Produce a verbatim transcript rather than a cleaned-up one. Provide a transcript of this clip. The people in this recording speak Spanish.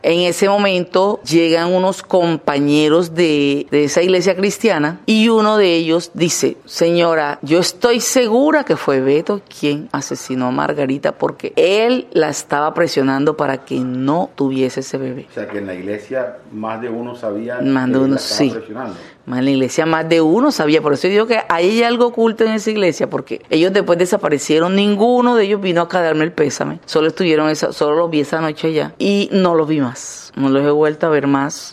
En ese momento llegan unos compañeros de, de esa iglesia cristiana y uno de ellos dice: señora, yo estoy segura que fue Beto quien asesinó a Margarita porque él la estaba presionando para que no tuviese ese bebé. O sea que en la iglesia más de uno sabía más que de él uno, la estaba sí. presionando. En la iglesia más de uno sabía, por eso yo digo que hay algo oculto en esa iglesia, porque ellos después desaparecieron, ninguno de ellos vino acá a darme el pésame, solo estuvieron esa, solo los vi esa noche allá y no los vi más, no los he vuelto a ver más.